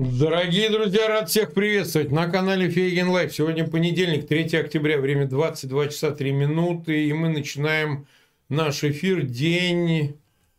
Дорогие друзья, рад всех приветствовать на канале Фейген Лайф. Сегодня понедельник, 3 октября, время 22 часа 3 минуты, и мы начинаем наш эфир, день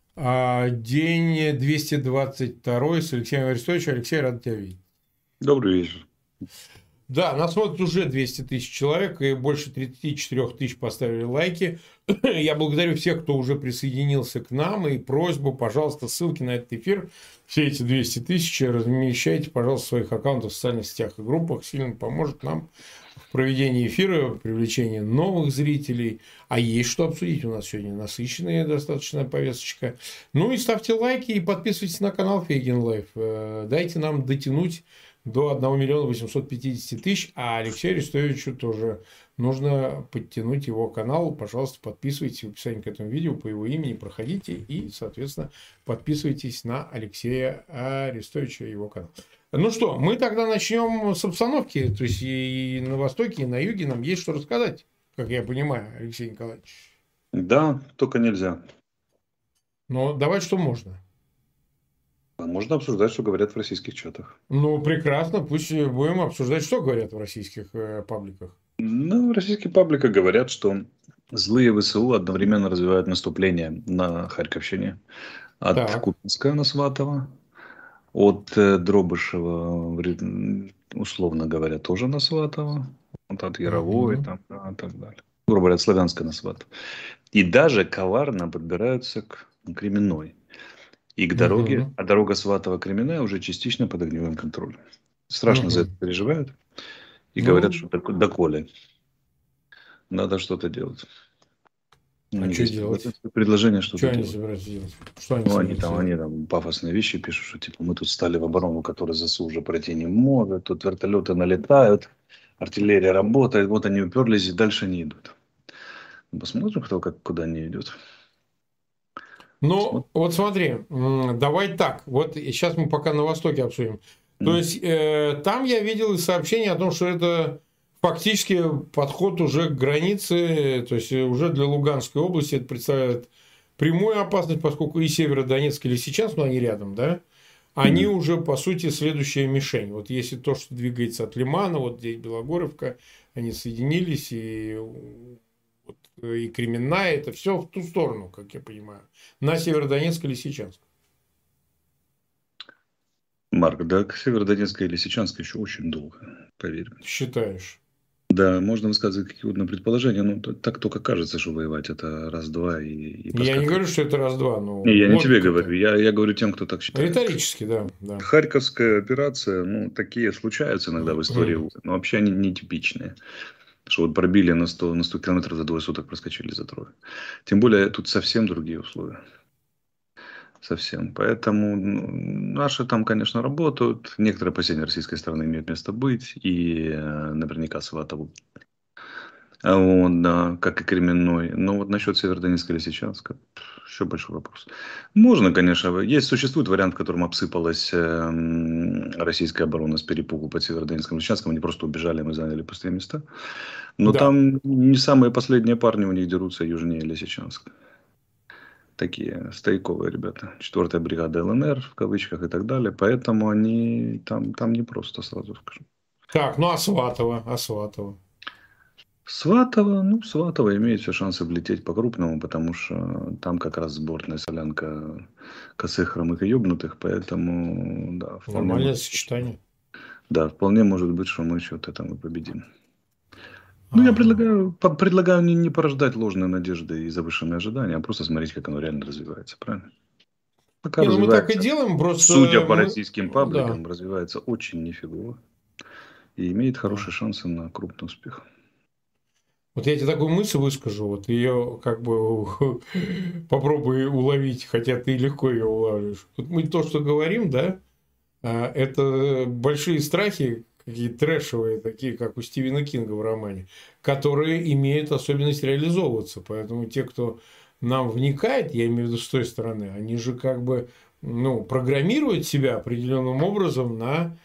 222 с Алексеем Арестовичем. Алексей, рад тебя видеть. Добрый вечер. Да, нас смотрит уже 200 тысяч человек, и больше 34 тысяч поставили лайки. Я благодарю всех, кто уже присоединился к нам, и просьбу, пожалуйста, ссылки на этот эфир, все эти 200 тысяч, размещайте, пожалуйста, в своих аккаунтах в социальных сетях и группах. Сильно поможет нам в проведении эфира, в привлечении новых зрителей. А есть что обсудить у нас сегодня. Насыщенная достаточно повесточка. Ну и ставьте лайки и подписывайтесь на канал Фейген Лайф. Дайте нам дотянуть до 1 миллиона 850 тысяч, а Алексею Арестовичу тоже нужно подтянуть его канал. Пожалуйста, подписывайтесь в описании к этому видео по его имени, проходите и, соответственно, подписывайтесь на Алексея Арестовича и его канал. Ну что, мы тогда начнем с обстановки. То есть и на Востоке, и на Юге нам есть что рассказать, как я понимаю, Алексей Николаевич. Да, только нельзя. Но давай, что можно. Можно обсуждать, что говорят в российских чатах. Ну, прекрасно. Пусть будем обсуждать, что говорят в российских пабликах. Ну, в российских пабликах говорят, что злые ВСУ одновременно развивают наступление на Харьковщине. От Купинска на Сватово, от Дробышева, условно говоря, тоже на Сватово, вот от Яровой там, да, и так далее. Грубо говоря, от Славянска на Сватово. И даже коварно подбираются к Кременной. И к дороге, а дорога Сватово-Кременная уже частично под огневым контролем. Страшно за это переживают. И говорят, что доколе. Надо что-то делать. А что делать? Предложение что-то делать. Что они собираются делать? Что они там пафосные вещи пишут, что типа мы тут стали в оборону, которую ЗСУ уже пройти не может. Тут вертолеты налетают, артиллерия работает. Вот они уперлись и дальше не идут. Посмотрим, куда они идут. Ну, вот смотри, давай так. Вот сейчас мы пока на Востоке обсудим. То есть, там я видел сообщение о том, что это фактически подход уже к границе, то есть, уже для Луганской области это представляет прямую опасность, поскольку и Северодонецк, и Лисичанск, но они рядом, да, они уже, по сути, следующая мишень. Вот если то, что двигается от Лимана, вот здесь Белогоровка, они соединились, и Кременная, это все в ту сторону, как я понимаю, на Северодонецк или Лисичанск. Марк, да, к Северодонецка и Лисичанска еще очень долго, поверь. Считаешь? Да, можно высказывать какие-то предположения, но так только кажется, что воевать это раз-два и я не говорю, что это раз-два. Но не, я не тебе говорю, я говорю тем, кто так считает. Риторически, да. Харьковская операция, ну, такие случаются иногда в истории, но вообще они нетипичные. Что вот пробили на 100 километров за 2 суток, проскочили за трое. Тем более тут совсем другие условия. Совсем. Поэтому наши там, конечно, работают. Некоторые опасения российской стороны имеют место быть. И наверняка Сватову. Вот, да, как и Кременной. Но вот насчет Северодонецка или Лисичанска еще большой вопрос. Можно, конечно. Существует вариант, в котором обсыпалась российская оборона с перепугу под Северодонецком и Лисичанском. Они просто убежали, мы заняли пустые места. Но там не самые последние парни у них дерутся южнее Лисичанска. Такие стояковые ребята. 4-я бригада ЛНР, в кавычках и так далее. Поэтому они там не просто, сразу скажу. Так, ну а Сватово? Сватово имеет все шансы влететь по-крупному, потому что там как раз сборная солянка косых, хромых и ёбнутых. Поэтому, да. Нормальное сочетание. Да, вполне может быть, что мы что-то там и победим. Ну, я предлагаю не порождать ложные надежды и завышенные ожидания, а просто смотреть, как оно реально развивается, правильно? Пока мы так и делаем, просто... Судя по российским пабликам, развивается очень нифигово. И имеет хорошие шансы на крупный успех. Вот я тебе такую мысль выскажу, вот ее как бы попробуй уловить, хотя ты легко ее улавливаешь. Вот мы то, что говорим, да, это большие страхи, какие-то трэшевые, такие, как у Стивена Кинга в романе, которые имеют особенность реализовываться. Поэтому те, кто нам вникает, я имею в виду с той стороны, они же как бы программируют себя определенным образом на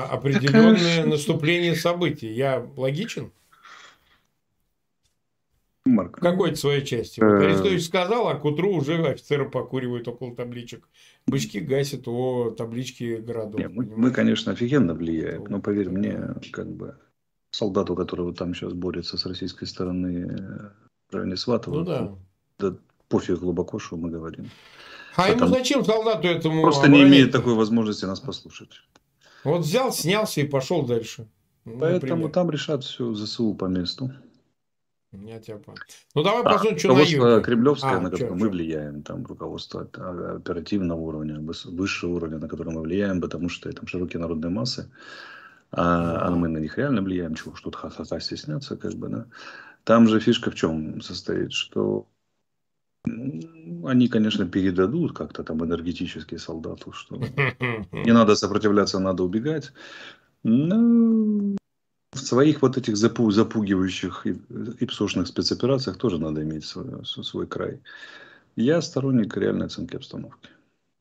определенное наступление событий. Я логичен? В Марк, какой-то своей части. Вот Арестович сказал, а к утру уже офицеры покуривают около табличек. Бычки гасят о таблички не, городов, мы, понимаешь? конечно, офигенно влияем, Это но вот поверь мне, такая. как бы солдату, который вот там сейчас борется с российской стороны в районе Ну Сватова, да. да пофиг глубоко, что мы говорим. А ему Потому зачем солдату этому просто не имеет оборонять-то? такой возможности нас послушать. Вот взял, снялся и пошел дальше. Ну, Поэтому например. там решат все ЗСУ по месту. Я тебя понял. Ну, давай А посмотрим, что на руководство юге. кремлевское, А, на что, которое мы что? влияем, там руководство оперативного уровня, высшего уровня, на которое мы влияем, потому что там широкие народные массы, а мы Ага. на них реально влияем, чего что-то ха-ха-ха стесняться, как бы, да. Там же фишка в чем состоит, что они, конечно, передадут как-то там энергетически солдату, что не надо сопротивляться, надо убегать. Но в своих вот этих запугивающих и псошных спецоперациях тоже надо иметь свой край. Я сторонник реальной оценки обстановки.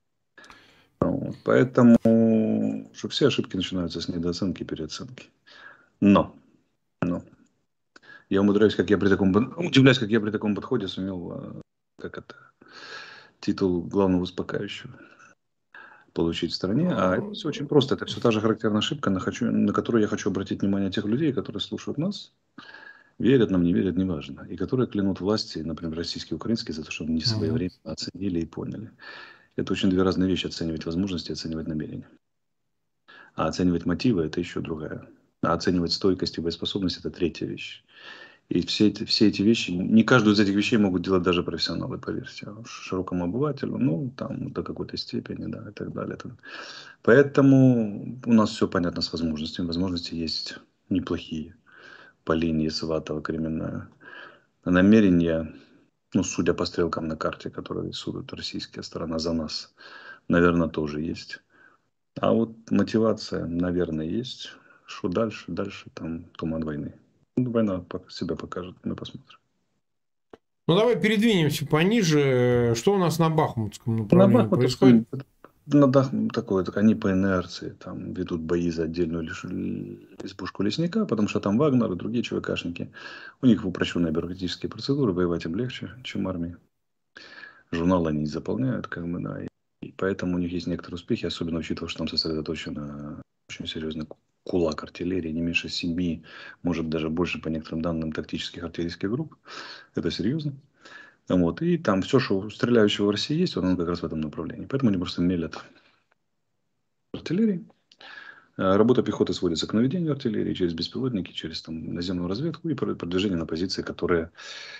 Вот. Поэтому, что все ошибки начинаются с недооценки и переоценки. Но, но, я умудряюсь, удивляюсь, как я при таком подходе сумел, как это, титул главного успокаивающего получить в стране. А это все очень просто. Это все та же характерная ошибка, на которую я хочу обратить внимание тех людей, которые слушают нас, верят нам, не верят, неважно. И которые клянут власти, например, российские и украинские, за то, что не Мгм. своевременно оценили и поняли. Это очень две разные вещи: оценивать возможности и оценивать намерения. А оценивать мотивы – это еще другая. А оценивать стойкость и боеспособность – это третья вещь. И все эти вещи, не каждую из этих вещей могут делать даже профессионалы, поверьте. А уж широкому обывателю, ну, там, до какой-то степени, да, и так далее. Поэтому у нас все понятно с возможностями. Возможности есть неплохие по линии Сватова Кременная. Намерения, ну, судя по стрелкам на карте, которые рисует российская сторона за нас, наверное, тоже есть. А вот мотивация, наверное, есть. Что дальше? Дальше там туман войны. Ну, война себя покажет, мы посмотрим. Ну, давай передвинемся пониже. Что у нас на Бахмутском На направлении происходит? Бахмутовском такое, так они по инерции там ведут бои за отдельную избушку лесника, потому что там Вагнер и другие ЧВКшники. У них упрощенные бюрократические процедуры, воевать им легче, чем армии. Журналы они не заполняют, как бы, да. И поэтому у них есть некоторые успехи, особенно учитывая, что там сосредоточено очень серьезный кулак артиллерии, не меньше 7, может даже больше по некоторым данным тактических артиллерийских групп. Это серьезно. Вот. И там все, что у стреляющего в России есть, вот оно как раз в этом направлении. Поэтому они просто мелят артиллерии. Работа пехоты сводится к наведению артиллерии через беспилотники, через там, наземную разведку и продвижение на позиции, которые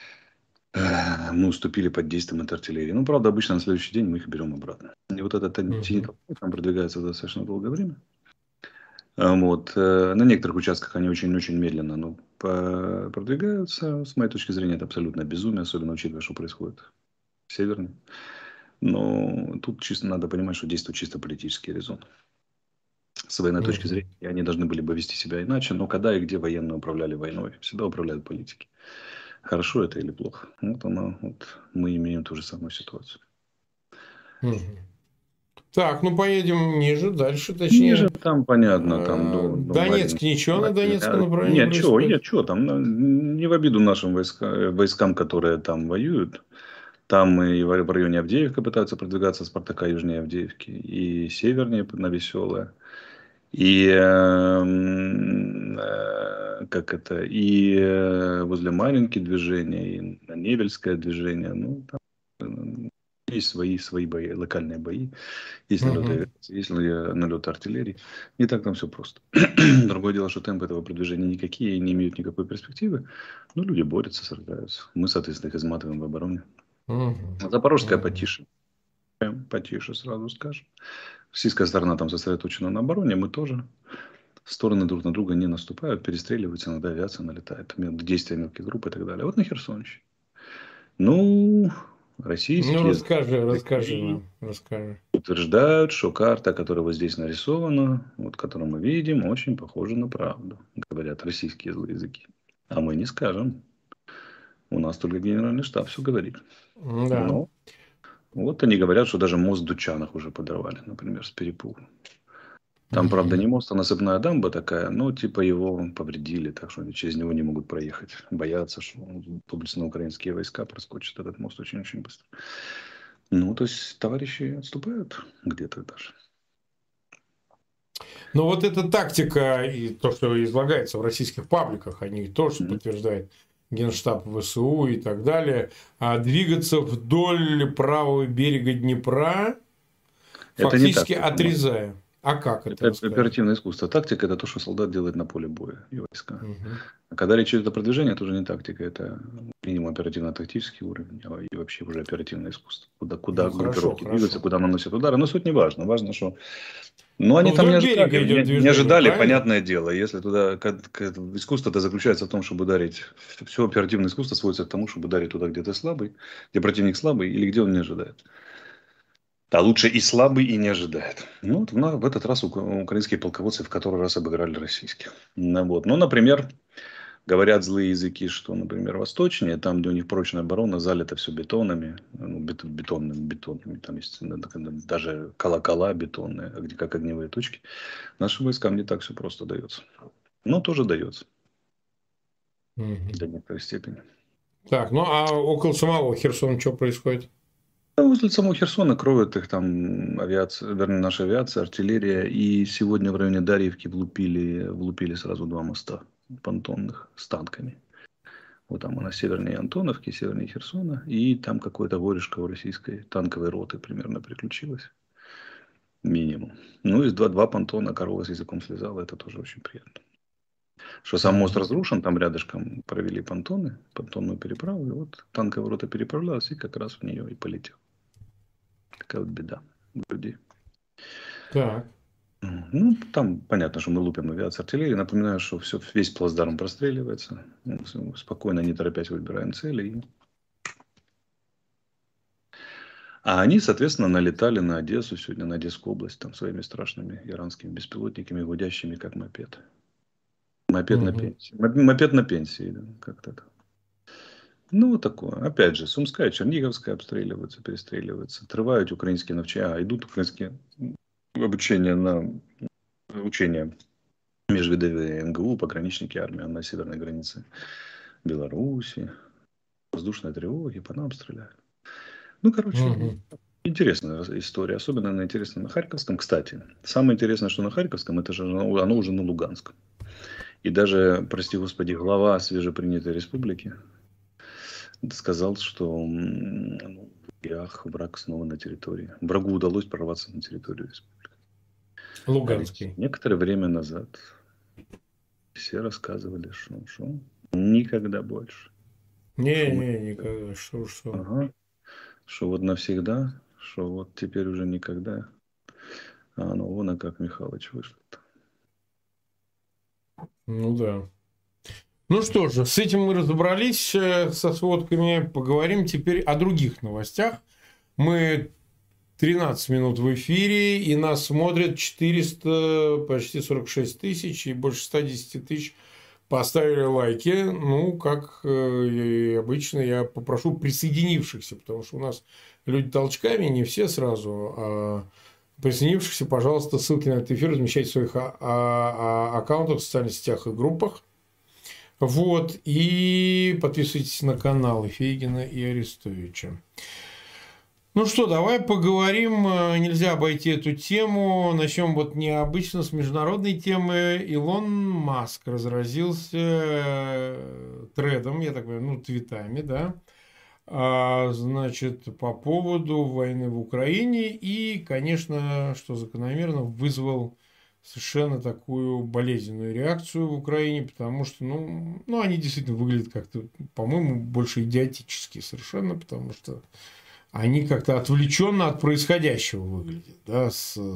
мы уступили под действием этой артиллерии. Ну, правда, обычно на следующий день мы их берем обратно. И вот этот Мгм. зенит там продвигается достаточно долгое время. Вот. На некоторых участках они очень-очень медленно, но продвигаются. С моей точки зрения, это абсолютно безумие, особенно учитывая, что происходит в Северной. Но тут чисто надо понимать, что действует чисто политический резон. С военной точки Мгм. зрения, они должны были бы вести себя иначе, но когда и где военные управляли войной, всегда управляют политики. Хорошо это или плохо? Вот мы имеем ту же самую ситуацию. Мгм. Так, ну поедем ниже, дальше, Ниже точнее. там понятно, там до Донецк, ничего на Донецком направлении Нет, происходит? что там, ну, не в обиду нашим войскам, которые там воюют. Там и в районе Авдеевка пытаются продвигаться Спартака южнее Авдеевки, и севернее на Веселое. И как это, и возле Маринки движение, и на Невельское движение. Ну, там есть свои бои, локальные бои, есть Мгм. налеты, артиллерии. Не так там все просто. Другое дело, что темпы этого продвижения никакие и не имеют никакой перспективы. Но люди борются, сражаются. Мы, соответственно, их изматываем в обороне. Мгм. Запорожская Мгм. потише. Прям потише, сразу скажем. Российская сторона там сосредоточена на обороне, мы тоже. Стороны друг на друга не наступают, перестреливаются, иногда авиация налетает, действия мелких групп и так далее. Вот на Херсонщине. Ну, Ну, российские расскажи языки нам, расскажи. утверждают, что карта, которая вот здесь нарисована, вот которую мы видим, очень похожа на правду, говорят российские злые языки. А мы не скажем. У нас только генеральный штаб все говорит. Да. Но вот они говорят, что даже мост в Дучанах уже подорвали, например, с перепугу. Там, правда, не мост, а насыпная дамба такая, но типа его повредили, так что они через него не могут проехать. Боятся, что доблестно-украинские войска проскочат этот мост очень-очень быстро. Ну, то есть товарищи отступают где-то даже. Но вот эта тактика и то, что излагается в российских пабликах, они тоже подтверждают Генштаб ВСУ и так далее, а двигаться вдоль правого берега Днепра, Это не фактически тактика. отрезая. А как это Это рассказать? оперативное искусство. Тактика – это то, что солдат делает на поле боя и войска. Угу. А когда речь идет о продвижении, это уже не тактика, это минимум оперативно-тактический уровень, и вообще уже оперативное искусство. Куда Ну, хорошо, группировки двигаются, хорошо. куда наносят удары. Но суть не важно. Важно, что... Но Ну, они там не вдоль берега ожидали. идет Не движение, ожидали, правильно? понятное дело. Если туда... Искусство-то заключается в том, чтобы ударить... Все оперативное искусство сводится к тому, чтобы ударить туда, где ты слабый, где противник слабый или где он не ожидает. А лучше и слабый, и не ожидает. Ну, вот в этот раз украинские полководцы в который раз обыграли российских. Ну, вот. Ну, например, говорят злые языки, что, например, восточнее, там, где у них прочная оборона, залито все бетонами, ну, бетонными, там есть даже колокола бетонные, где как огневые точки. Нашим войскам не так все просто дается. Но тоже дается Угу. до некоторой степени. Так, ну а около самого Херсона что происходит? Да, возле самого Херсона кроют их там авиация, вернее, наша авиация, артиллерия. И сегодня в районе Дарьевки влупили сразу два моста понтонных с танками. Вот там у нас севернее Антоновки, севернее Херсона. И там какое-то воришко у российской танковой роты примерно приключилось. Минимум. Ну, из два понтона корова с языком слезала. Это тоже очень приятно. Что сам мост разрушен, там рядышком провели понтоны, понтонную переправу. И вот танковая рота переправлялась и как раз в нее и полетел. Такая вот беда у людей. Так. Ну, там понятно, что мы лупим авиацию, артиллерию. Напоминаю, что весь плацдарм простреливается. Спокойно, не торопясь, выбираем цели. А они, соответственно, налетали на Одессу сегодня, на Одесскую область, там своими страшными иранскими беспилотниками, гудящими, как мопед. Мопед на Угу. пенсии. Мопед на пенсии, да, как-то так. Ну, вот такое. Опять же, Сумская, Черниговская обстреливаются, перестреливаются. Отрывают украинские навчи. Идут украинские обучения на учения межвидовые МГУ, пограничники армии на северной границе Беларуси. Воздушные тревоги, по нам стреляют. Ну, короче, Угу. интересная история. Особенно она интересна на Харьковском. Кстати, самое интересное, что на Харьковском, это же оно уже на Луганском. И даже, прости господи, глава свежепринятой республики сказал, что враг снова на территории. Врагу удалось прорваться на территорию республики. А ведь Луганский. некоторое время назад все рассказывали, что никогда больше. Что мы... Не, никогда. Что? Ага. Что вот навсегда, что вот теперь уже никогда. А ну вон, как Михалыч вышло. Ну да. Ну что же, с этим мы разобрались, со сводками. Поговорим теперь о других новостях. Мы 13 минут в эфире, и нас смотрят 400, почти 46 тысяч, и больше 110 тысяч поставили лайки. Ну, как и обычно, я попрошу присоединившихся, потому что у нас люди толчками, не все сразу, а присоединившихся, пожалуйста, ссылки на этот эфир размещайте в своих аккаунтах, в социальных сетях и группах. Вот, и подписывайтесь на каналы Фейгина и Арестовича. Ну что, давай поговорим, нельзя обойти эту тему. Начнем вот необычно с международной темы. Илон Маск разразился тредом, я так понимаю, твитами, да, значит, по поводу войны в Украине. И, конечно, что закономерно, вызвал совершенно такую болезненную реакцию в Украине, потому что, ну они действительно выглядят как-то, по-моему, больше идиотически совершенно, потому что они как-то отвлеченно от происходящего выглядят, да,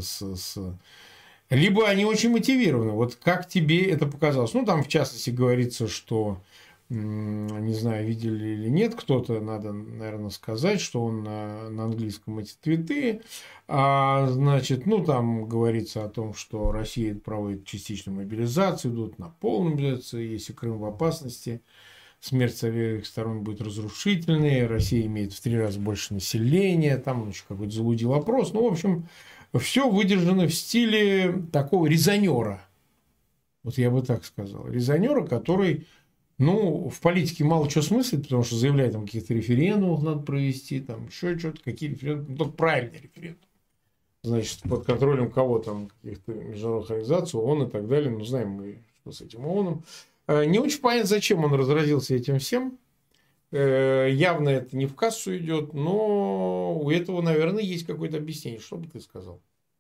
либо они очень мотивированы. Вот как тебе это показалось? Ну, там, в частности, говорится, что, не знаю, видели или нет, кто-то, надо, наверное, сказать, что он на английском эти твиты. Значит, там говорится о том, что Россия проводит частичную мобилизацию, идут на полную мобилизацию, если Крым в опасности. смерть с обеих сторон будет разрушительной, Россия имеет в 3 раза больше населения, там он еще какой-то залудил вопрос. Ну, в общем, все выдержано в стиле такого резонера. Вот я бы так сказал. Резонера, который, ну, в политике мало чего смыслит, потому что заявляет, там каких-то референдумов надо провести, там еще что-то, какие референдумы, только правильный референдум. Значит, под контролем кого там, каких-то международных организаций, ООН и так далее. Ну, знаем мы, что с этим ООНом. Не очень понятно, зачем он разразился этим всем. Явно это не в кассу идет, но у этого, наверное, есть какое-то объяснение. Что бы ты сказал?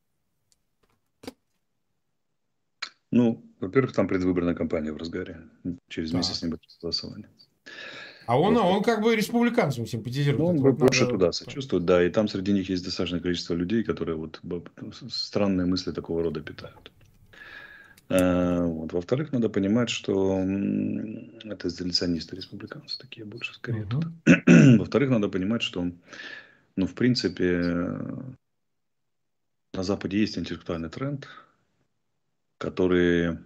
Ну, во-первых, там предвыборная кампания в разгаре. Через месяц Так. не будет голосования. А он как бы республиканцам симпатизирует. Ну, Это он вот больше надо... туда сочувствует, да, и там среди них есть достаточное количество людей, которые вот странные мысли такого рода питают. Вот. Во-вторых, надо понимать, что это изоляционисты республиканцы такие больше, скорее Угу. туда. Во-вторых, надо понимать, что, ну, в принципе, на Западе есть интеллектуальный тренд, который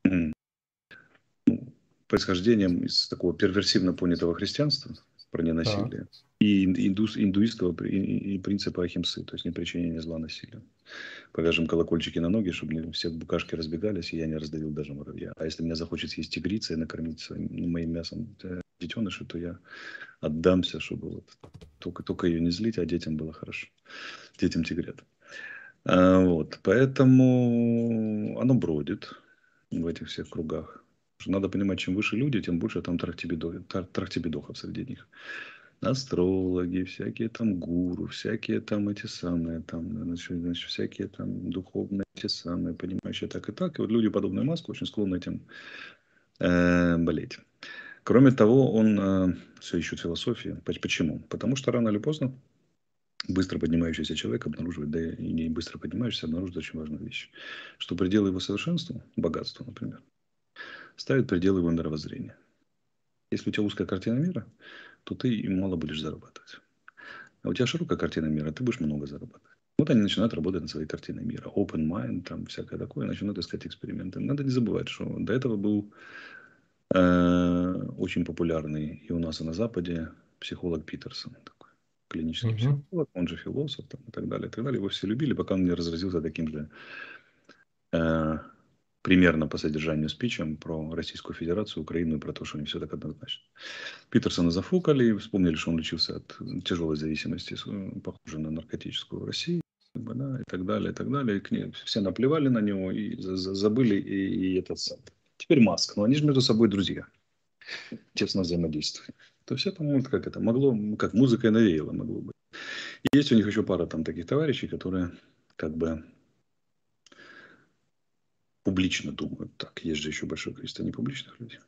происхождением из такого перверсивно понятого христианства про Так. ненасилие и индуистского и принципа ахимсы, то есть не причинения зла насилию. Повяжем колокольчики на ноги, чтобы не все букашки разбегались, и я не раздавил даже муравья. А если меня захочет съесть тигрица и накормить моим мясом детенышей, то я отдамся, чтобы вот только ее не злить, а детям было хорошо. Детям тигрят. Вот. Поэтому оно бродит в этих всех кругах. Надо понимать, чем выше люди, тем больше там трахтибидохов среди них. Астрологи, всякие там гуру, всякие там эти самые, там, значит, всякие там духовные эти самые, понимающие так и так. И вот люди, подобные Маску, очень склонны этим болеть. Кроме того, он все ищет философию. Почему? Потому что рано или поздно быстро поднимающийся человек обнаруживает, да и не быстро поднимающийся, обнаруживает очень важную вещь. Что пределы его совершенству, богатству, например, ставит пределы его мировоззрения. Если у тебя узкая картина мира, то ты мало будешь зарабатывать. А у тебя широкая картина мира, ты будешь много зарабатывать. Вот они начинают работать над своей картиной мира. Open mind, там всякое такое, начинают искать эксперименты. Надо не забывать, что до этого был очень популярный и у нас, и на Западе психолог Питерсон. Такой, клинический Угу. психолог, он же философ там, и так далее, и так далее. Его все любили, пока он не разразился таким же примерно по содержанию спичем про Российскую Федерацию, Украину и про то, что не все так однозначно. Питерсона зафукали, вспомнили, что он лечился от тяжелой зависимости, похожей на наркотическую в России, да, и так далее, и так далее. И к ней все наплевали на него и забыли и этот сам. Теперь Маск, но они же между собой друзья, тесно взаимодействуют. То есть это, ну, как это могло, как музыкой навеяло могло быть. И есть у них еще пара там таких товарищей, которые как бы публично думают так. Есть же еще большое количество непубличных людей.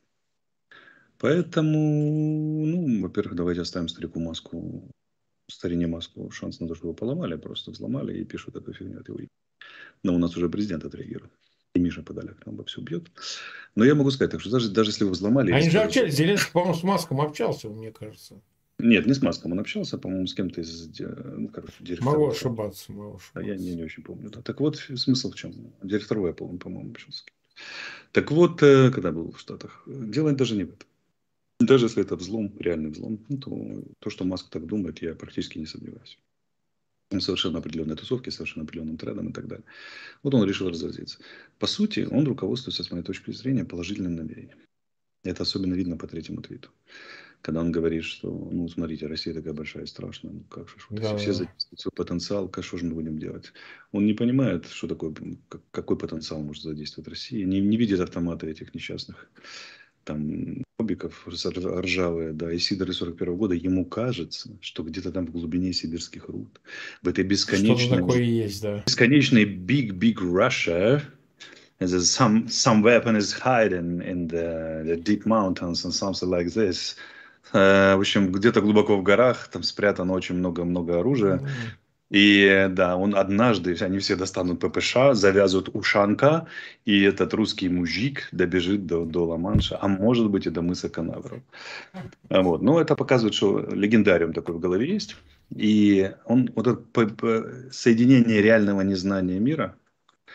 Поэтому, ну, во-первых, давайте оставим старику Маску, старине Маску шанс на то, что его поломали, просто взломали и пишут эту фигню от его имени. Но у нас уже президент отреагировал. И Миша Подоляк нам все бьет. Но я могу сказать, так что даже если его взломали... Они же скажут, общались. Зеленский, по-моему, с Маском общался, мне кажется. Нет, не с Маском он общался, по-моему, с кем-то из, ну, короче, директоров. Могу ошибаться, могу ошибаться. А я не очень помню. Да. Так вот, смысл в чем? Директор Apple, он, по-моему, общался. Так вот, когда был в Штатах, дело даже не в этом. Даже если это взлом, реальный взлом, ну, то, что Маск так думает, я практически не сомневаюсь. Он совершенно определенной тусовки, совершенно определенным трендом и так далее. Вот он решил разразиться. По сути, он руководствуется, с моей точки зрения, положительным намерением. Это особенно видно по третьему твиту. Когда он говорит, что, ну, смотрите, Россия такая большая и страшная, ну, как же, вот, Да, все да. задействуют свой потенциал, что же мы будем делать? Он не понимает, что такое, какой потенциал может задействовать Россия, не видит автомата этих несчастных, там, мобиков ржавые, да, и Сидоры 41 года, ему кажется, что где-то там в глубине сибирских руд, в этой Что-то такое есть, да. бесконечной big Russia, there's some weapon is hiding in the deep mountains and something like this. В общем, где-то глубоко в горах там спрятано очень много оружия. И да, он однажды, они все достанут ППШ, завязывают ушанка, и этот русский мужик добежит до Ла-Манша, а может быть и до мыса Канаверал. Вот. Но это показывает, что легендариум такой в голове есть. И он, вот это соединение реального незнания мира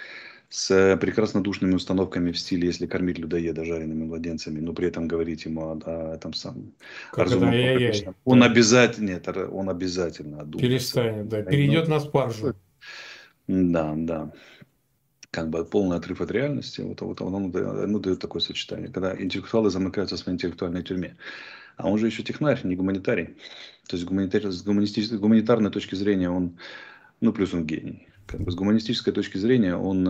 с прекрасно душными установками в стиле, если кормить людоеда жареными младенцами, но при этом говорить ему о этом самом, о Как это разумном ай-яй-яй. поприщем, Да. он обязательно одумается. Перестанет, да. Перейдет на спаржу. Да, да. Как бы полный отрыв от реальности, вот оно дает такое сочетание, когда интеллектуалы замыкаются в своей интеллектуальной тюрьме. А он же еще технарь, не гуманитарий. То есть с гуманитарной точки зрения он, ну плюс он гений. Как бы с гуманистической точки зрения он,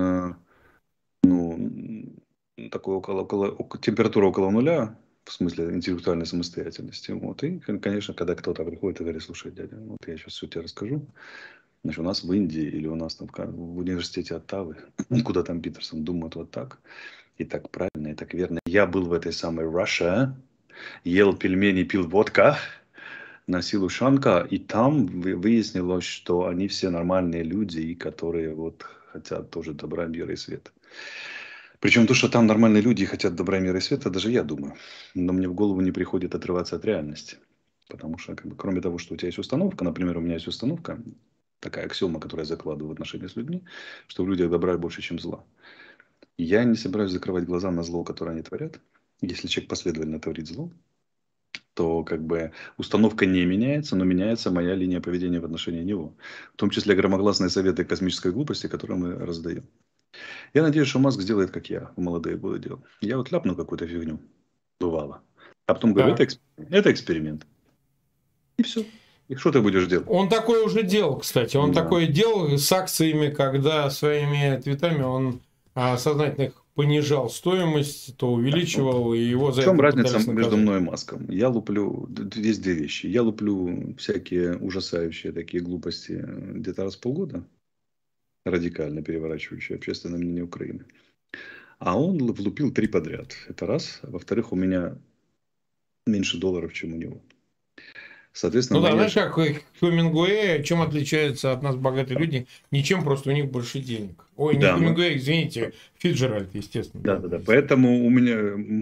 ну, такой температура около нуля, в смысле интеллектуальной самостоятельности. Вот. И, конечно, когда кто-то приходит и говорит, слушай, дядя, вот я сейчас все тебе расскажу. Значит, у нас в Индии или у нас там в университете Оттавы, куда там Питерсон думает вот так, и так правильно, и так верно. Я был в этой самой Russia, ел пельмени, пил водка, носил ушанка, и там выяснилось, что они все нормальные люди, и которые вот хотят тоже добра, мира и света. Причем то, что там нормальные люди и хотят добра, мира и света, даже я думаю. Но мне в голову не приходит отрываться от реальности. Потому что, как бы, кроме того, что у тебя есть установка, например, у меня есть установка, такая аксиома, которую я закладываю в отношения с людьми, что в людях добра больше, чем зла. И я не собираюсь закрывать глаза на зло, которое они творят. Если человек последовательно творит зло, то как бы установка не меняется, но меняется моя линия поведения в отношении него. В том числе громогласные советы космической глупости, которые мы раздаем. Я надеюсь, что Маск сделает, как я в молодые годы делал. Я вот ляпну какую-то фигню. Бывало. А потом говорю, Так. это эксперимент. И все. И что ты будешь делать? Он такое уже делал, кстати. Он Да. такое делал с акциями, когда своими твитами он сознательно их понижал стоимость, то увеличивал, и его В за это чем разница пытались между наказать. мной и Маском? Я луплю, есть две вещи. Я луплю всякие ужасающие такие глупости где-то раз в полгода, радикально переворачивающие общественное мнение Украины. А он влупил 3 подряд. Это раз. А во-вторых, у меня меньше долларов, чем у него. Соответственно, Ну да, моя... знаешь, как Хемингуэй, чем отличаются от нас богатые люди? Ничем, просто у них больше денег. Ой, не Да, Хемингуэй, извините, Фиджеральд, естественно. да, Да. да, да. Поэтому у меня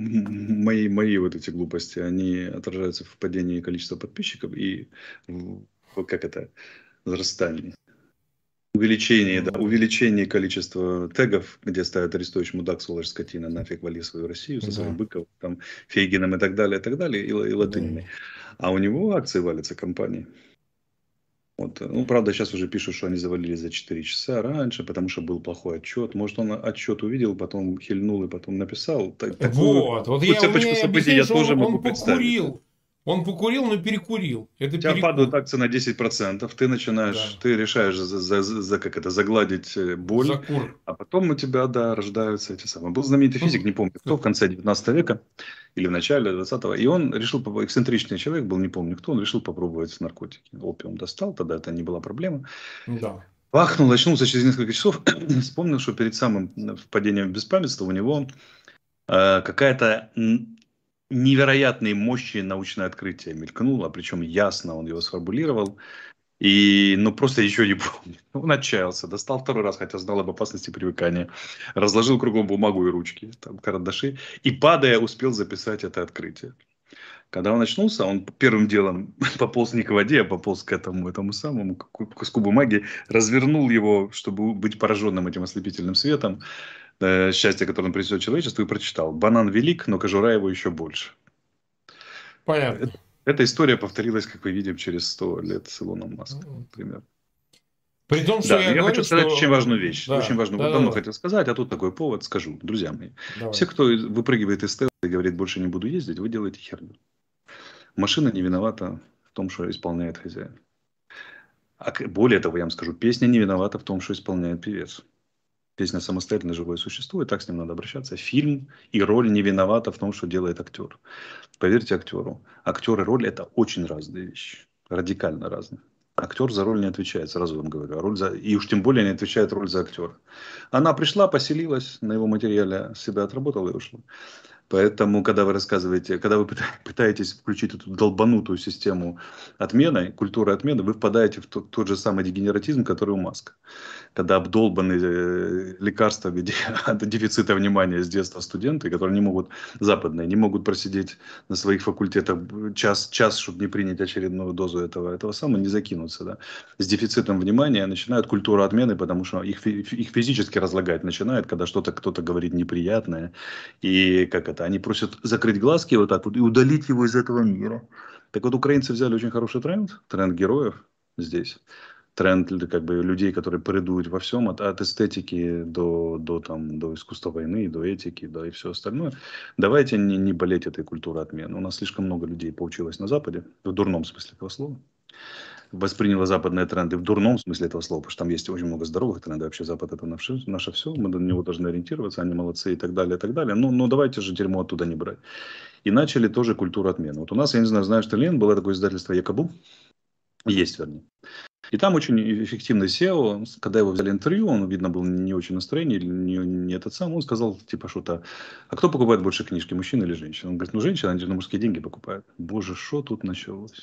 мои вот эти глупости, они отражаются в падении количества подписчиков и как это, возрастании. Увеличение, да, увеличение количества тегов, где ставят арестуешь мудак, сволочь, скотина, нафиг вали свою Россию со своим Да. Быковым, там, Фейгином и так далее, и Да. латыниной. А у него акции валятся компании. Вот. Ну, правда, сейчас уже пишут, что они завалили за 4 часа раньше, потому что был плохой отчет. Может, он отчет увидел, потом хильнул и потом написал. Такую, Вот такую у цепочку меня событий объяснили, я что тоже могу он представить. покурил. Он покурил, но перекурил. Это У тебя падают перекур. акции на 10%, ты начинаешь, Да. ты решаешь как это, загладить боль, Закур. а потом у тебя, да, рождаются эти самые. Был знаменитый физик, не помню кто, в конце 19 века или в начале 20-го, и он решил, эксцентричный человек был, не помню кто, он решил попробовать наркотики. Опиум достал, тогда это не была проблема. Да. Пахнул, очнулся через несколько часов, вспомнил, что перед самым впадением в беспамятство у него какая-то невероятной мощи научное открытие мелькнуло, причем ясно он его сформулировал, но просто еще не помню. Он отчаялся, достал второй раз, хотя знал об опасности привыкания, разложил кругом бумагу и ручки, там карандаши, и падая успел записать это открытие. Когда он очнулся, он первым делом пополз не к воде, а пополз к этому самому куску бумаги, развернул его, чтобы быть пораженным этим ослепительным светом, счастье, которое он принесет человечеству, и прочитал: «Банан велик, но кожура его еще больше». Понятно. Эта история повторилась, как мы видим, через 100 лет с Илоном Маском, например. При том, что Да, но я я хочу говорю, сказать очень что... важную вещь. Очень Да, важную. Вот да, да, давно да. хотел сказать, а тут такой повод скажу. Друзья мои, Давай. все, кто выпрыгивает из Теслы и говорит, больше не буду ездить, вы делаете херню. Машина не виновата в том, что исполняет хозяин. А более того, я вам скажу, песня не виновата в том, что исполняет певец. Песня самостоятельно живое существо, и так с ним надо обращаться. Фильм и роль не виновата в том, что делает актер. Поверьте актеру. Актер и роль – это очень разные вещи. Радикально разные. Актер за роль не отвечает, сразу вам говорю. И уж тем более не отвечает роль за актера. Она пришла, поселилась на его материале, себя отработала и ушла. Поэтому, когда вы рассказываете, когда вы пытаетесь включить эту долбанутую систему отмены, культуры отмены, вы впадаете в тот же самый дегенератизм, который у Маска. Когда обдолбаны лекарствами от дефицита внимания с детства студенты, которые не могут, западные, не могут просидеть на своих факультетах час, чтобы не принять очередную дозу этого самого, не закинуться, да, с дефицитом внимания начинают культуру отмены, потому что их физически разлагать начинает, когда что-то кто-то говорит неприятное, и как это, они просят закрыть глазки вот так вот и удалить его из этого мира. Так вот, украинцы взяли очень хороший тренд героев здесь. Тренд как бы людей, которые предуют во всем, от эстетики до искусства войны, до этики, да и все остальное. Давайте не болеть этой культурой отмены. У нас слишком много людей поучилось на Западе, в дурном смысле этого слова. Восприняла западные тренды в дурном смысле этого слова, потому что там есть очень много здоровых трендов. Вообще Запад это наше все, мы на него должны ориентироваться, они молодцы и так далее, и так далее. Но давайте же дерьмо оттуда не брать. И начали тоже культуру отмены. Вот у нас, я не знаю, знаешь ты, Лен, было такое издательство Якобу, есть вернее. И там очень эффективный SEO, когда его взяли интервью, он, видно, был не очень настроение, не этот сам, он сказал, типа, что-то, а кто покупает больше книжки, мужчина или женщина? Он говорит, ну, женщина, они же на мужские деньги покупают. Боже, что тут началось?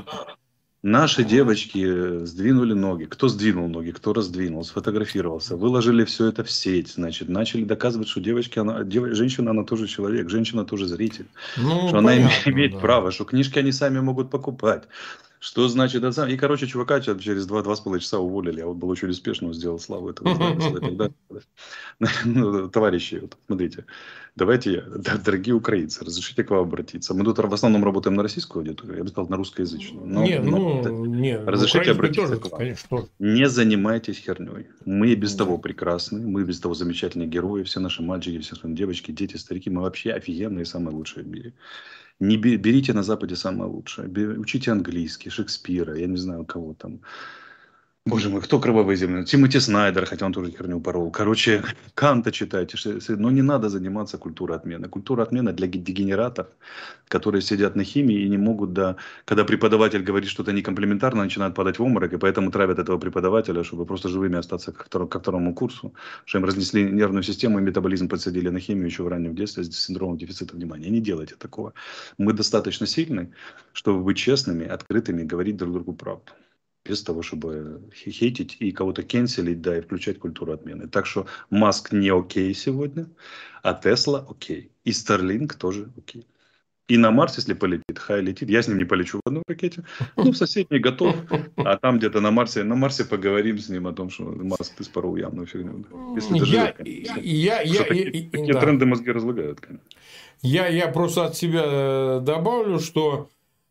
Наши девочки сдвинули ноги. Кто сдвинул ноги, кто раздвинул, сфотографировался. Выложили все это в сеть. Значит, начали доказывать, что женщина, она тоже человек, женщина тоже зритель. Ну, что понятно, она имеет да. право, что книжки они сами могут покупать. Что значит это? И, короче, чувака через 2-2,5 часа уволили. А вот был очень успешно, он сделал славу этого издательства и так далее. Ну, товарищи, вот, смотрите, давайте, дорогие украинцы, разрешите к вам обратиться. Мы тут в основном работаем на российскую аудиторию, я бы сказал, на русскоязычную. Разрешите обратиться тоже, к вам. конечно, тоже. Не занимайтесь херней. Мы и без того прекрасны, мы и без того замечательные герои, все наши мальчики, все наши девочки, дети, старики, мы вообще офигенные, самые лучшие в мире. Не берите на Западе самое лучшее. Учите английский, Шекспира, я не знаю, кого там. Боже мой, кто кровавые земли? Тимоти Снайдер, хотя он тоже херню порол. Короче, Канта читайте. Но не надо заниматься культурой отмены. Культура отмены для дегенератов, которые сидят на химии и не могут, когда преподаватель говорит что-то некомплементарно, начинают падать в обморок, и поэтому травят этого преподавателя, чтобы просто живыми остаться ко второму курсу, что им разнесли нервную систему и метаболизм подсадили на химию еще в раннем детстве с синдромом дефицита внимания. Не делайте такого. Мы достаточно сильны, чтобы быть честными, открытыми, говорить друг другу правду. Без того, чтобы хейтить и кого-то кенселить, да, и включать культуру отмены. Так что Маск не окей сегодня, а Тесла окей. И Старлинг тоже окей. И на Марс, если полетит, хай летит. Я с ним не полечу в одной ракете, но в соседней готов. А там где-то на Марсе поговорим с ним о том, что Маск, ты спорол явную фигню. Если доживет, конечно. Такие тренды мозги разлагают, конечно. Я просто от себя добавлю, что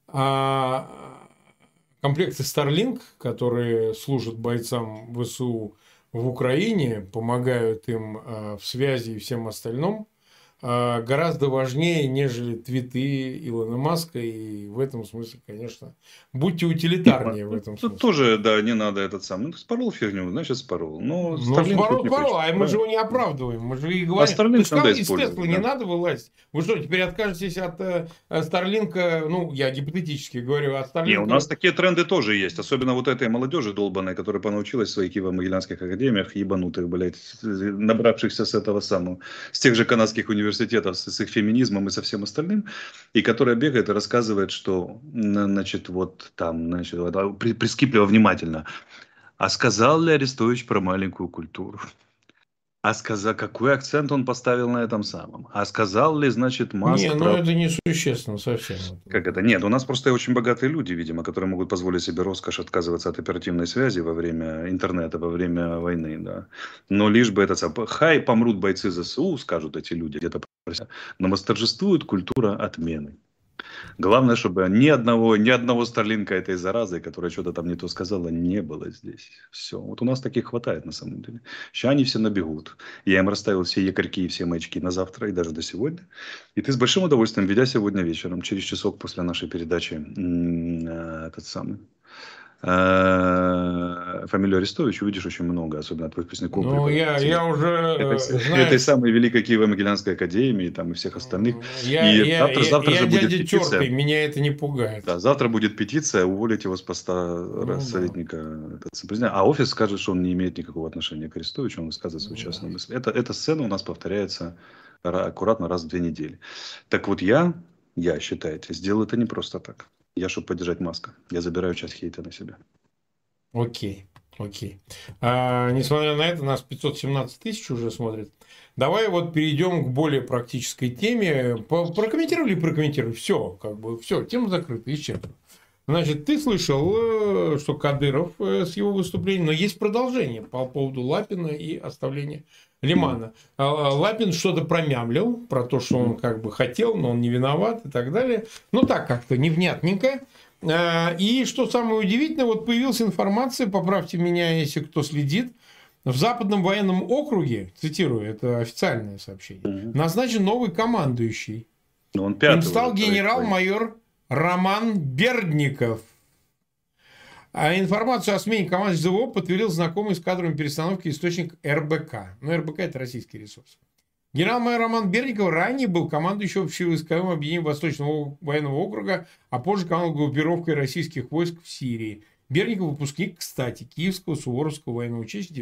комплекты Starlink, которые служат бойцам ВСУ в Украине, помогают им в связи и всем остальном, гораздо важнее, нежели твиты Илона Маска. И в этом смысле, конечно, будьте утилитарнее в этом смысле. Тут тоже, да, не надо этот самый. Ну, спорол фигню, значит спорол. Но спорол, а мы же его не оправдываем. Мы же и говорим. Ты сказал, из Теслы не надо вылазить. Вы что, теперь откажетесь от Старлинка? Ну, я гипотетически говорю, от Старлинка. Не, у нас такие тренды тоже есть. Особенно вот этой молодежи долбаной, которая понаучилась в своих Киево-Могилянских академиях, ебанутых, блядь, набравшихся с этого самого, с тех же канадских университетов, с их феминизмом и со всем остальным, и которая бегает и рассказывает, что, значит, вот там, значит, прискипливо внимательно. А сказал ли Арестович про маленькую культуру? А сказал, какой акцент он поставил на этом самом? А сказал ли, значит, Маск... Не, ну это несущественно совсем. Как это? Нет, у нас просто очень богатые люди, видимо, которые могут позволить себе роскошь отказываться от оперативной связи во время интернета, во время войны, да. Но лишь бы это... Хай помрут бойцы ЗСУ, скажут эти люди, где-то... Но восторжествует культура отмены. Главное, чтобы ни одного Старлинка этой заразы, которая что-то там не то сказала, не было здесь. Все. Вот у нас таких хватает на самом деле. Сейчас они все набегут. Я им расставил все якорьки и все маячки на завтра и даже до сегодня. И ты с большим удовольствием, ведя сегодня вечером, через часок после нашей передачи, этот самый... фамилию Арестович увидишь очень много, особенно от выпускников. Ну, я уже... Этой самой Великой Киево-Могилянской академии там, и всех остальных. Завтра же будет петиция. Тёртый, меня это не пугает. Да, завтра будет петиция, уволить его с поста советника президента. А офис скажет, что он не имеет никакого отношения к Арестовичу, он высказывает свою частную мысль. Эта сцена у нас повторяется аккуратно раз в 2 недели. Так вот я, считаете, сделал это не просто так. Я, чтобы поддержать Маска, я забираю часть хейта на себя. Окей, окей. Несмотря на это, нас 517 тысяч уже смотрит. Давай вот перейдем к более практической теме. Прокомментировали. Все, как бы, все, тема закрыта, исчерпана. Значит, ты слышал, что Кадыров с его выступлением, но есть продолжение по поводу Лапина и оставления Лимана. Лапин что-то промямлил про то, что он как бы хотел, но он не виноват и так далее. Ну, так как-то невнятненько. И что самое удивительное, вот появилась информация, поправьте меня, если кто следит, в Западном военном округе, цитирую, это официальное сообщение, назначен новый командующий. Но он Им пятый стал уже, генерал-майор Роман Бердников. А информацию о смене команды ЗВО подтвердил знакомый с кадровыми перестановки источник РБК. Ну, РБК – это российский ресурс. Генерал-майор Роман Бердников ранее был командующим общевойсковым объединением Восточного военного округа, а позже командовал группировкой российских войск в Сирии. Бердников – выпускник, кстати, Киевского Суворовского военного училища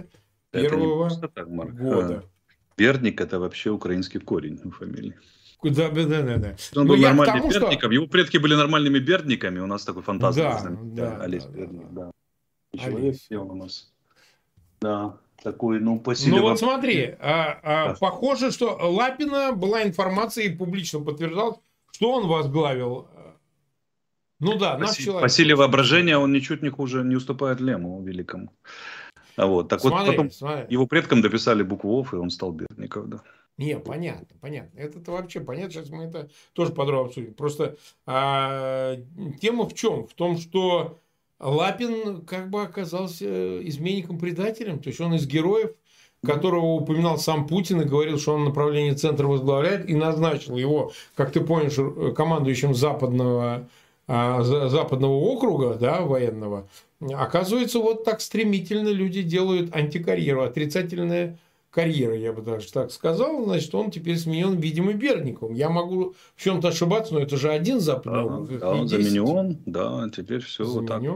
91-го года. Бердник – это вообще украинский корень у фамилии. Да. Он был нормальный Бердников. Его предки были нормальными Бердниками. У нас такой фантазм. Олесь Бердник, да. Человек, где он у нас? Да. Такой, спасибо. Ну вот смотри, похоже, что Лапина была информация и публично подтверждал, что он возглавил. Ну да, наш человек. По силе воображения он ничуть не хуже не уступает Лему великому. Так смотри. его предкам дописали букву Ов, и он стал Бердников, да. Не, понятно. Это вообще понятно. Сейчас мы это тоже подробно обсудим. Просто тема в чем? В том, что Лапин как бы оказался изменником-предателем. То есть он из героев, которого упоминал сам Путин и говорил, что он направление центра возглавляет, и назначил его, как ты помнишь, командующим западного округа, да, военного. Оказывается, вот так стремительно люди делают антикарьеру, отрицательная карьера, я бы даже так сказал. Значит, он теперь сменен, видимо, Бердниковым. Я могу в чем-то ошибаться, но это же один западный округ. Да, он заменен, да, теперь все вот так.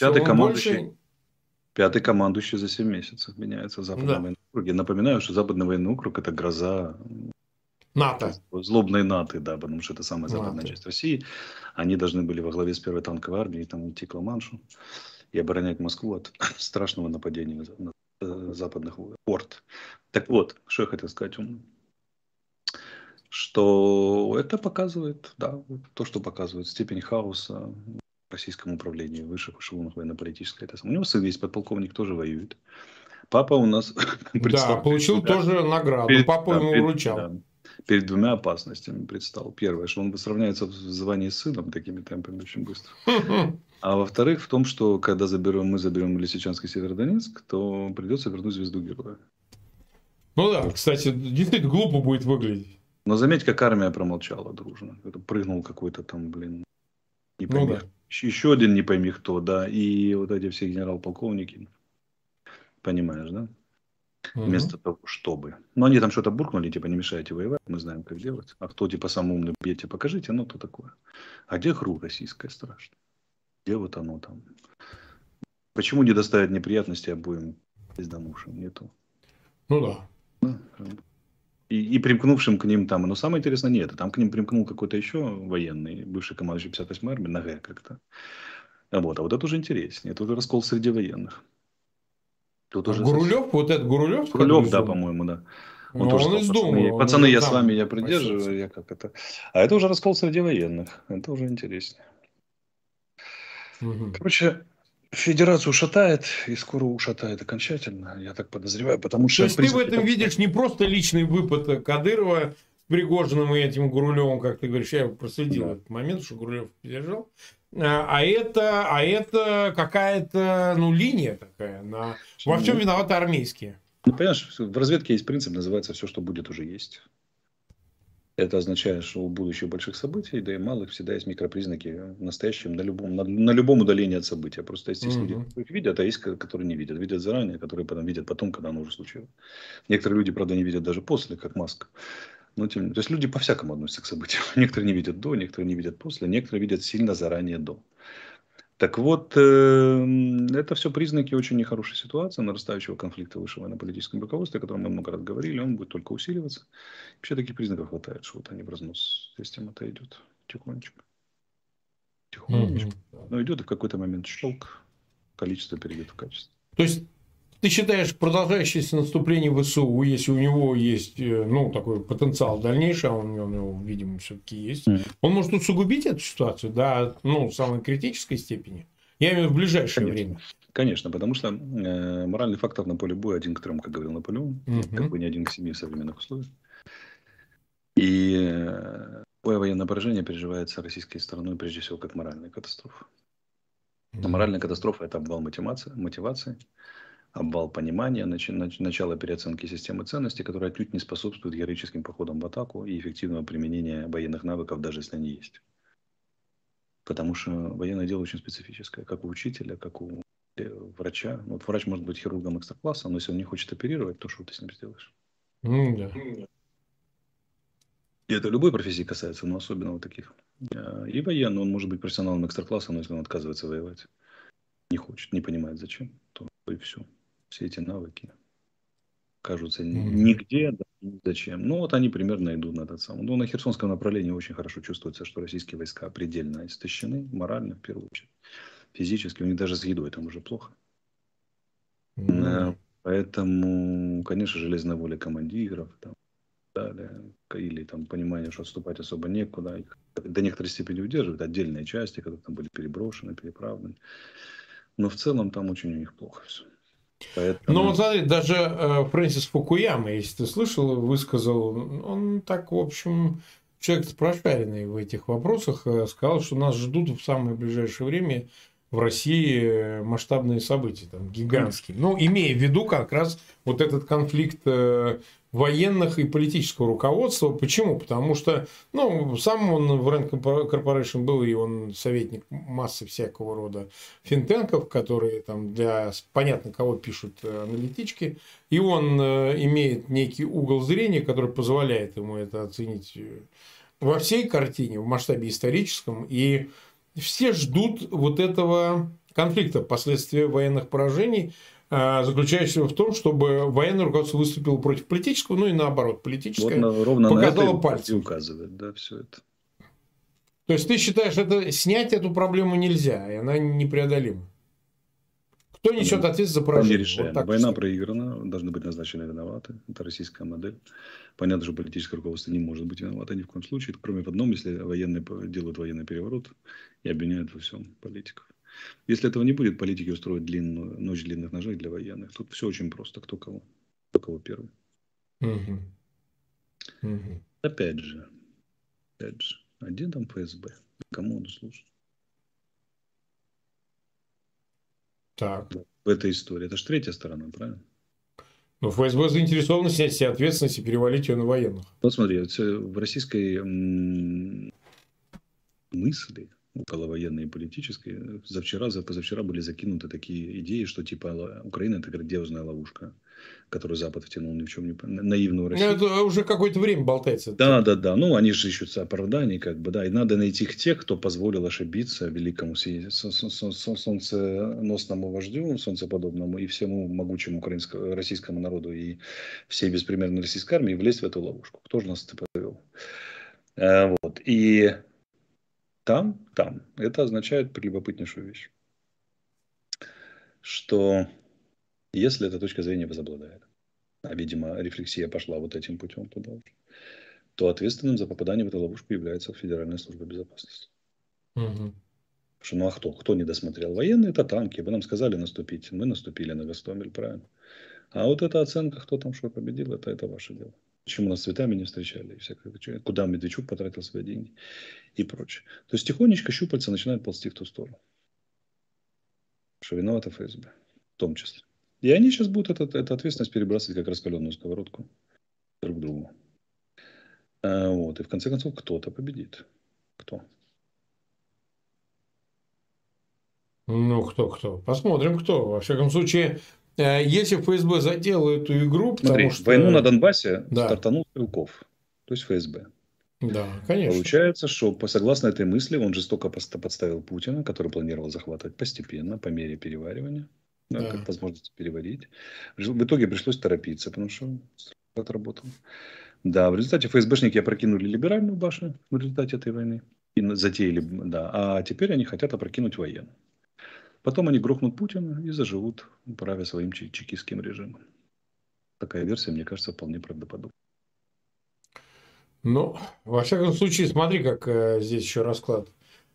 Пятый командующий за 7 месяцев меняется в Западном военном округе. Напоминаю, что Западный военный округ – это гроза НАТО. Злобной НАТО, да, потому что это самая западная часть России. Они должны были во главе с первой танковой армией там идти к Ла-Маншу и оборонять Москву от страшного нападения на западных порт. Так вот, что я хотел сказать, что это показывает, да, то, что показывает степень хаоса в российском управлении, в высших эшелонах военно-политической. У него сын есть подполковник, тоже воюет. Папа у нас... Да, получил тоже награду. Папа ему вручал. Да, перед 2 опасностями предстал. Первое, что он сравняется в звании с сыном такими темпами очень быстро. А во-вторых, в том, что когда мы заберем Лисичанск и Северодонецк, то придется вернуть звезду героя. Ну да, кстати, действительно глупо будет выглядеть. Но заметь, как армия промолчала дружно. Это прыгнул какой-то там, не пойми. Еще один не пойми кто, да. И вот эти все генерал-полковники. Понимаешь, да? Вместо того, чтобы. Но они там что-то буркнули, типа, не мешайте воевать, мы знаем, как делать. А кто, типа, самый умный, бейте, покажите, то такое. А где ГРУ российская страшная? Где вот оно там? Почему не доставят неприятности обоим изданувшим? Нету. Ну да. И примкнувшим к ним там. Но самое интересное не это. Там к ним примкнул какой-то еще военный, бывший командующий 58-й армии, на Г как-то. А вот это уже интереснее. Это уже раскол среди военных. Тут уже Гурулев, вот этот Гурулев? Гурулев, да, по-моему, да. Он тоже он сказал, пацаны, я с вами, я придерживаю. Я как это. А это уже раскол среди военных. Это уже интереснее. Короче, федерацию шатает, и скоро ушатает окончательно, я так подозреваю, потому что... То есть ты в этом видишь не просто личный выпад Кадырова с Пригожиным и этим Гурулевым, как ты говоришь, я проследил этот момент, что Гурулев поддержал, а это какая-то, линия такая, во всем виноваты армейские. Понимаешь, в разведке есть принцип, называется «все, что будет, уже есть». Это означает, что у будущих больших событий, да и малых, всегда есть микропризнаки настоящим на любом удалении от события. Просто есть люди, которые их видят, а есть, которые не видят. Видят заранее, которые потом видят потом, когда оно уже случилось. Некоторые люди, правда, не видят даже после, как Маск. Но тем не менее. То есть люди по-всякому относятся к событиям. Некоторые не видят до, некоторые не видят после, некоторые видят сильно заранее до. Так вот, это все признаки очень нехорошей ситуации, нарастающего конфликта высшего военно-политического руководства, о котором мы много раз говорили, он будет только усиливаться. Вообще таких признаков хватает, что вот они в разнос система-то идет тихонечко. Тихонечко. Мгм. Но идет и в какой-то момент щелк, количество перейдет в качество. То есть ты считаешь, продолжающееся наступление ВСУ, если у него есть ну, такой потенциал дальнейший, а у него, видимо, все-таки есть, он может усугубить эту ситуацию до ну, самой критической степени? Я имею в виду в ближайшее Конечно. время. Конечно, потому что моральный фактор на поле боя 1 к 3, как говорил Наполеон, как бы Мгм. не 1 к 7 в современных условиях. И любое военное поражение переживается российской стороной прежде всего как моральная катастрофа. А Мгм. моральная катастрофа – это обвал мотивации, обвал понимания, начало переоценки системы ценностей, которая отнюдь не способствует героическим походам в атаку и эффективного применения военных навыков, даже если они есть. Потому что военное дело очень специфическое, как у учителя, как у врача. Вот врач может быть хирургом экстра-класса, но если он не хочет оперировать, то что ты с ним сделаешь? Да. И это любой профессии касается, но особенно вот таких. И военный, он может быть профессионалом экстра-класса, но если он отказывается воевать, не хочет, не понимает зачем, то и все. Все эти навыки кажутся Мгм. нигде, да, ни зачем. Ну, вот они примерно идут на этот самый. Ну, на Херсонском направлении очень хорошо чувствуется, что российские войска предельно истощены, морально, в первую очередь. Физически, у них даже с едой там уже плохо. Ну да. Поэтому, конечно, железная воля командиров, там, далее, или там понимание, что отступать особо некуда, их до некоторой степени удерживают отдельные части, которые там были переброшены, переправлены. Но в целом там очень у них плохо все. Ну вот Поэтому, смотри, даже Фрэнсис Фукуяма, если ты слышал, высказал, он так, в общем, человек прошаренный в этих вопросах, сказал, что нас ждут в самое ближайшее время в России масштабные события, там, конечно, гигантские. Ну, имея в виду как раз вот этот конфликт военных и политического руководства. Почему? Потому что, ну, сам он в Rand Corporation был, и он советник массы всякого рода финтенков, которые там для понятно кого пишут аналитички, и он имеет некий угол зрения, который позволяет ему это оценить во всей картине, в масштабе историческом, и все ждут вот этого конфликта, последствия военных поражений, заключающегося в том, чтобы военное руководство выступило против политического, ну и наоборот, вот политическое ровно на это показало и пальцем. указывает, да, все это. То есть ты считаешь, это снять эту проблему нельзя, и она непреодолима? Кто несет ответственность за Пока не поражение? Вот решаем. так Война поставим. проиграна, должны быть назначены виноваты. Это российская модель. Понятно, что политическое руководство не может быть виновато ни в коем случае, кроме в одном, если военные делают военный переворот и обвиняют во всем политиков. Если этого не будет, политики устроят длинную ночь длинных ножей для военных. Тут все очень просто. Кто кого первый. Мгм. Мгм. Опять же, а где там ФСБ? Кому он служит? Так. В этой истории. Это же третья сторона, правильно? Но ФСБ заинтересовано снять с себя ответственность и перевалить ее на военных. Вот смотри, в российской мысли околовоенной и политической позавчера были закинуты такие идеи, что типа Украина – это грандиозная ловушка, которую Запад втянул ни в чем не наивную Ну, Россию. это уже какое-то время болтается эта Да, тема. да, да. Ну, они же ищут оправданий, как бы, да. И надо найти тех, кто позволил ошибиться великому солнценосному вождю, солнцеподобному и всему могучему российскому народу и всей беспримерной российской армии влезть в эту ловушку. Кто же нас это повел? Вот. И там это означает прелюбопытнейшую вещь, что если эта точка зрения возобладает, а, видимо, рефлексия пошла вот этим путем туда уже, то ответственным за попадание в эту ловушку является Федеральная служба безопасности. Мгм. Потому что, ну а кто? Кто не досмотрел? Военные – это танки. Вы нам сказали наступить. Мы наступили на Гостомель, правильно? А вот эта оценка, кто там что победил, это ваше дело. Почему нас цветами не встречали? И всякое, куда Медведчук потратил свои деньги и прочее. То есть, тихонечко щупальца начинают ползти в ту сторону. Что виновата ФСБ. В том числе. И они сейчас будут эту ответственность перебрасывать как раскаленную сковородку друг к другу. Вот. И в конце концов кто-то победит. Кто? Ну, кто? Посмотрим, кто. Во всяком случае, если ФСБ задело эту игру, потому Смотри, войну на что... Донбассе Да. стартанул Стрелков, то есть ФСБ. Да, конечно. Получается, что согласно этой мысли он жестоко подставил Путина, который планировал захватывать постепенно, по мере переваривания, да, как Да. возможность переварить. В итоге пришлось торопиться, потому что отработал. Да, в результате ФСБшники опрокинули либеральную башню в результате этой войны. И затеяли, да, а теперь они хотят опрокинуть военную. Потом они грохнут Путина и заживут, правя своим чекистским режимом. Такая версия, мне кажется, вполне правдоподобна. Ну, во всяком случае, смотри, как здесь еще расклад.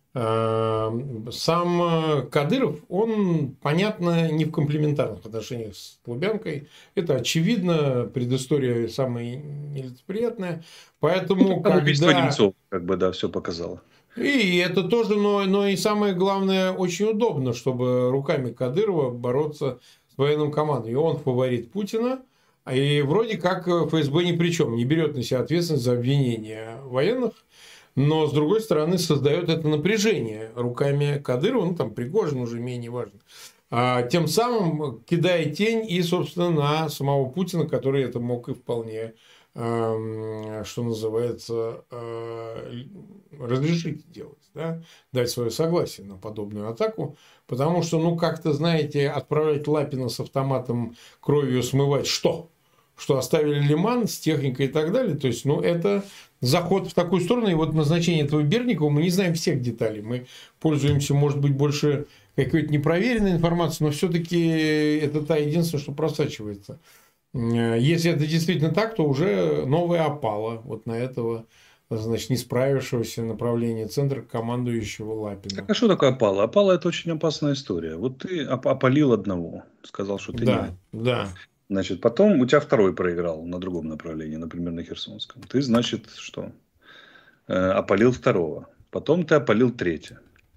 Сам Кадыров, он, понятно, не в комплементарных отношениях с Лубянкой. Это очевидно, предыстория самая нелицеприятная. Поэтому, Там убийство когда... Немцова, как бы, да, все показало. И это тоже, но и самое главное, очень удобно, чтобы руками Кадырова бороться с военным командой. И он фаворит Путина, и вроде как ФСБ ни при чем, не берет на себя ответственность за обвинения военных, но, с другой стороны, создает это напряжение руками Кадырова, ну, там, Пригожин уже менее важно. Тем самым кидая тень и, собственно, на самого Путина, который это мог и вполне, что называется, разрешить делать, да? Дать свое согласие на подобную атаку, потому что, ну, как-то, знаете, отправлять Лапина с автоматом кровью смывать что? Что оставили Лиман с техникой и так далее. То есть, ну, это заход в такую сторону. И вот назначение этого Берникова, мы не знаем всех деталей. Мы пользуемся, может быть, больше какой-то непроверенной информацией, но все-таки это та единственное, что просачивается. Если это действительно так, то уже новая опала вот на этого, значит, не справившегося направления центра командующего Так Лапина. а что такое опала? Опала – это очень опасная история. Вот ты опалил одного, сказал, что ты не Да, один. да. Значит, потом у тебя второй проиграл на другом направлении, например, на Херсонском. Ты, значит, что? Опалил второго. Потом ты опалил третьего.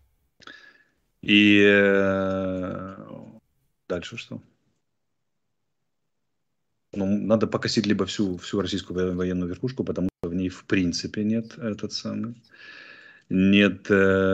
И дальше что? Ну, надо покосить либо всю российскую военную верхушку, потому что в ней в принципе нет нет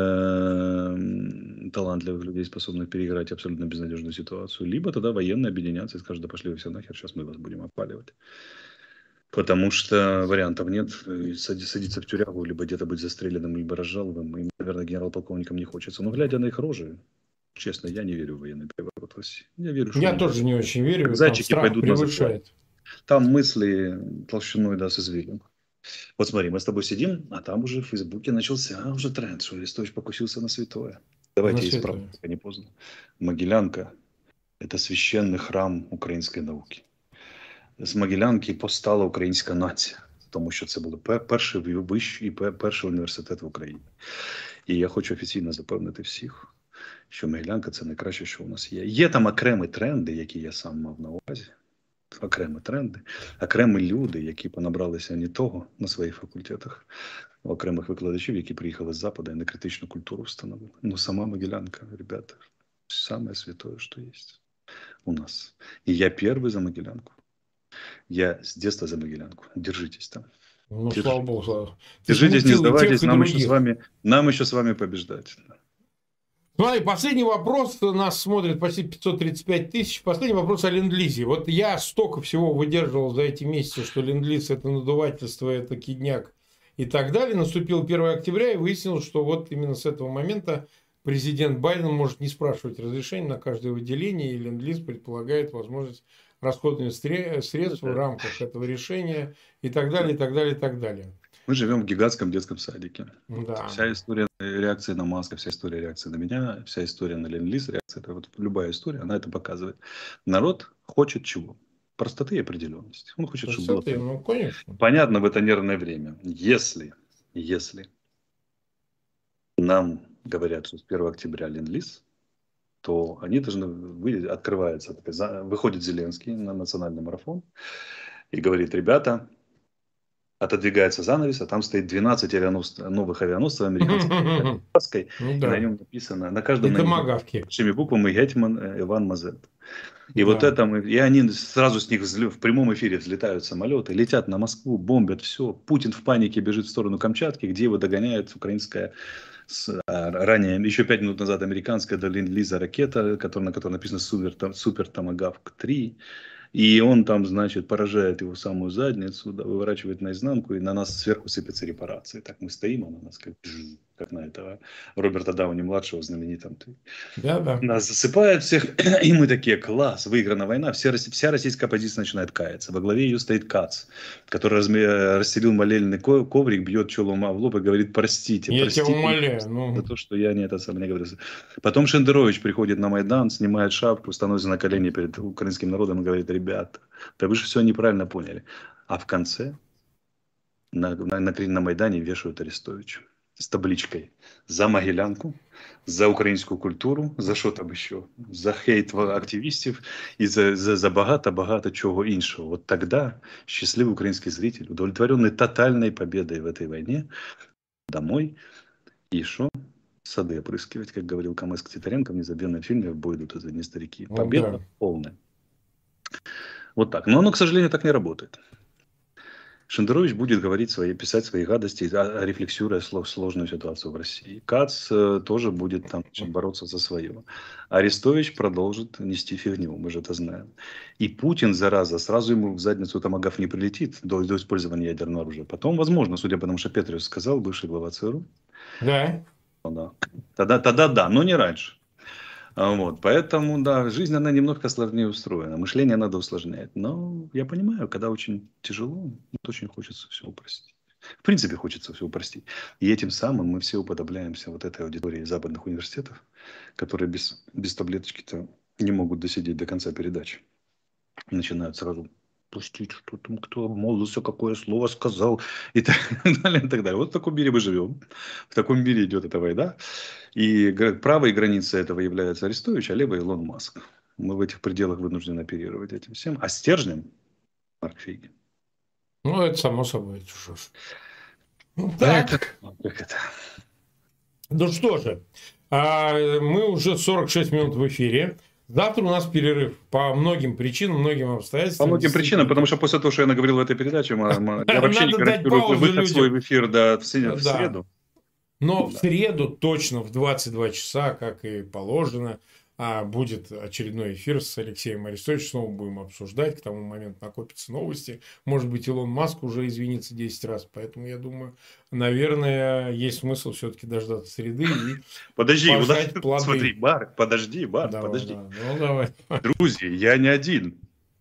талантливых людей, способных переиграть абсолютно безнадежную ситуацию. Либо тогда военные объединятся и скажут: да пошли вы все нахер, сейчас мы вас будем опаливать. Потому что вариантов нет. Садиться в тюрягу, либо где-то быть застреленным, либо разжалованным. Им, наверное, генерал-полковникам не хочется. Но глядя на их рожи, честно, я не верю в военный переворот в России. Я верю, что Я они тоже не очень как верю, там зайчики страх пойдут на захват. превышает. Там мысли толщиной, да, с извилин. Вот смотри, мы с тобой сидим, а там уже в Фейсбуке начался уже тренд, что Арестович покусился на святое. На Давайте исправим, святое. пока не поздно. Могилянка – это священный храм української науки. З Могилянки повстала українська нація, тому що це був перший вищий і перший університет в Україні. І я хочу офіційно запевнити всіх, що Могилянка – це найкраще, що у нас є. Є там окремі тренди, які я сам мав на увазі. Окремі тренди, окремі люди, які понабралися не того на своїх факультетах, окремих викладачів, які приїхали з Западу і на критичну культуру встановили. Ну, сама Могилянка, ребята, самое святое, что есть у нас. И я первый за Могилянку. Я с детства за Могилянку. Держитесь там. Ну, слава Держитесь. богу, слава. Ты Держитесь, не смутил и тех, сдавайтесь. и других. Нам еще с вами побеждать. Смотри, последний вопрос. Нас смотрит почти 535 тысяч. Последний вопрос о ленд-лизе. Вот я столько всего выдерживал за эти месяцы, что ленд-лиз – это надувательство, это кидняк и так далее. Наступил 1 октября, и выяснилось, что вот именно с этого момента президент Байден может не спрашивать разрешения на каждое выделение, и ленд-лиз предполагает возможность расходования средств в рамках этого решения и так далее, и так далее, и так далее. Мы живем в гигантском детском садике. Да. Вся история реакции на Маска, вся история реакции на меня, вся история на ленд-лиз, реакция, это вот любая история, она это показывает. Народ хочет чего? Простоты и определенности. Он хочет, чтобы было понятно. Ну, конечно. Понятно в это нервное время. Если нам говорят, что с 1 октября ленд-лиз, то они должны открывается, выходит Зеленский на национальный марафон и говорит: ребята, отодвигается занавес, а там стоит 12 новых авианосцев американских, и на нем написано, на каждом большими буквами «Гетьман Иван Мазепа». И вот это и они сразу с них в прямом эфире взлетают самолеты, летят на Москву, бомбят все. Путин в панике бежит в сторону Камчатки, где его догоняет украинская, ранее, еще 5 минут назад, американская до ленд-лиза ракета, на которой написано «Супер Томагавк 3». И он там, значит, поражает его самую задницу, да, выворачивает наизнанку, и на нас сверху сыпятся репарации. Так мы стоим, а на нас как на этого Роберта Дауни-младшего знаменитом. Да. Нас засыпают всех, и мы такие, класс, выиграна война, вся российская оппозиция начинает каяться. Во главе ее стоит Кац, который расстелил молельный коврик, бьет челом в лоб и говорит, простите, Я тебя простите умоляю. за то, что я не это сам не говорил. Потом Шендерович приходит на Майдан, снимает шапку, становится на колени перед украинским народом и говорит, ребята, да вы же все неправильно поняли. А в конце на Майдане вешают Арестовича с табличкой за Могилянку, за українську культуру, за що там ще, за хейт активістів і за багато чого іншого. Вот тогда счастливый украинский зритель, удовлетворенный тотальной победой в этой войне, домой и что? Сады опрыскивать, как говорил Камэск Титаренко в незабвенном фильме «В бой идут это не старики». Победа полная. Вот так. Но оно, к сожалению, так не работает. Шендерович будет писать свои гадости, рефлексируя сложную ситуацию в России. Кац тоже будет там бороться за свое. Арестович продолжит нести фигню, мы же это знаем. И Путин, зараза, сразу ему в задницу томагавк не прилетит до использования ядерного оружия. Потом, возможно, судя по тому, что Петриус сказал, бывший глава ЦРУ. Да. Тогда да, но не раньше. Вот, поэтому, да, жизнь, она немножко сложнее устроена. Мышление надо усложнять. Но я понимаю, когда очень тяжело, очень хочется все упростить. В принципе, хочется все упростить. И этим самым мы все уподобляемся вот этой аудитории западных университетов, которые без таблеточки-то не могут досидеть до конца передачи. Начинают сразу пустить, что там, кто обмолвился, какое слово сказал, и так далее, и так далее. Вот в таком мире мы живем. В таком мире идет эта война. И правой границей этого является Арестович, а левой Илон Маск. Мы в этих пределах вынуждены оперировать этим всем. А стержнем Марк Фейгин. Ну, это само собой. Это что ж. Ну, так. Это. Ну что же, мы уже 46 минут в эфире. Завтра у нас перерыв по многим причинам, многим обстоятельствам. По многим причинам, потому что после того, что я наговорил в этой передаче, я вообще не гарантирую выход свой в эфир в среду. Но в среду точно в 22 часа, как и положено, будет очередной эфир с Алексеем Арестовичем. Снова будем обсуждать. К тому моменту накопятся новости. Может быть, Илон Маск уже извинится 10 раз. Поэтому, я думаю, наверное, есть смысл все-таки дождаться среды и пожать плоды. Смотри, Марк, подожди. Да. Ну, давай. Друзі, я не один.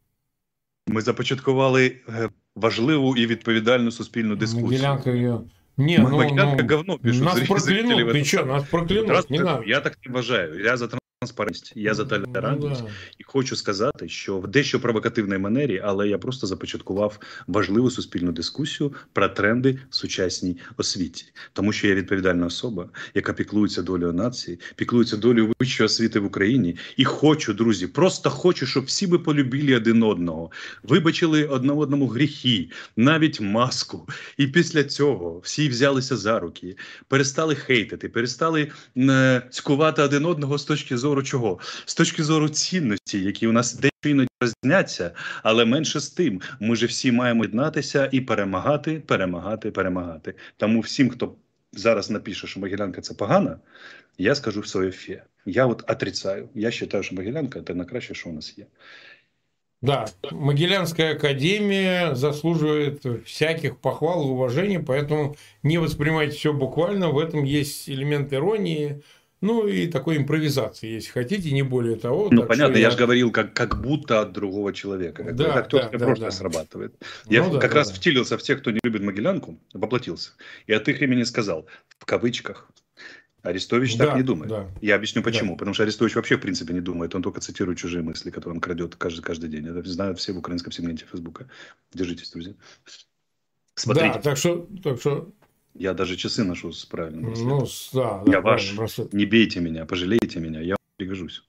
Ми започаткували важливу і відповідальну суспільну дискусію. Могилянка ее... Могилянка говно пишут. Нас проклянут, ты что, нас проклянут, не надо. Я так не вважаю, я за транспарентність, я за толерантність. І хочу сказати, що в дещо провокативній манері, але я просто започаткував важливу суспільну дискусію про тренди в сучасній освіті. Тому що я відповідальна особа, яка піклується долею нації, піклується долею вищої освіти в Україні. І хочу, друзі, просто хочу, щоб всі ми полюбили один одного, вибачили одне одному гріхи, навіть маску. І після цього всі взялися за руки, перестали хейтити, перестали цькувати один одного з точки зору чого? З точки зору цінності, які у нас дещо іноді розняться, але менше з тим, ми же всі маємо єднатися і перемагати. Тому всім, хто зараз напише, що Могилянка це погано, я скажу в своє фе. Я от отрицаю. Я вважаю, що Могилянка – це найкраще, що у нас є. Да, Могилянская академия заслуживает всяких похвал и уважений, поэтому не воспринимайте все буквально, в этом есть элемент иронии, ну и такой импровизации, если хотите, не более того. Ну, понятно, я же говорил, как будто от другого человека. Да, актерское прошлое срабатывает. Я как раз втелился в тех, кто не любит Могилянку, воплотился. И от их имени сказал, в кавычках, Арестович так не думает. Да. Я объясню почему. Потому что Арестович вообще в принципе не думает. Он только цитирует чужие мысли, которые он крадет каждый день. Это знают все в украинском сегменте Фейсбука. Держитесь, друзья. Смотрите. Да, так что... Я даже часы ношу с правильным браслетом. Ну, да, я ваш. Браслет. Не бейте меня, пожалейте меня. Я вам пригожусь.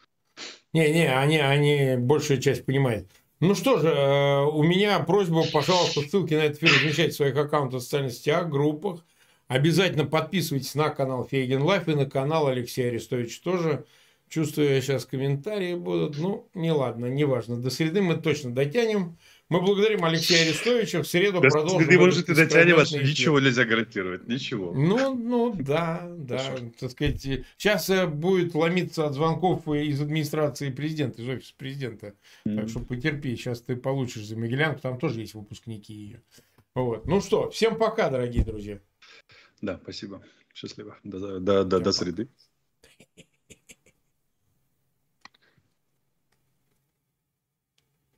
Они большая часть понимает. Ну что же, у меня просьба, пожалуйста, ссылки на этот эфир размещать в своих аккаунтах в социальных сетях, группах. Обязательно подписывайтесь на канал Фейгин Лайф и на канал Алексея Арестовича тоже. Чувствую, я сейчас комментарии будут. Ну, не ладно, не важно. До среды мы точно дотянем. Мы благодарим Алексея Арестовича. В среду Да, продолжим. ты, может, ты дотянешь, бесконечный эфир. ничего нельзя гарантировать, ничего. Ну, да, так сказать. Сейчас будет ломиться от звонков из администрации президента, из офиса президента. Так что потерпи, сейчас ты получишь за Могилянку, там тоже есть выпускники ее. Вот. Ну что, всем пока, дорогие друзья. Да, спасибо. Счастливо. До среды.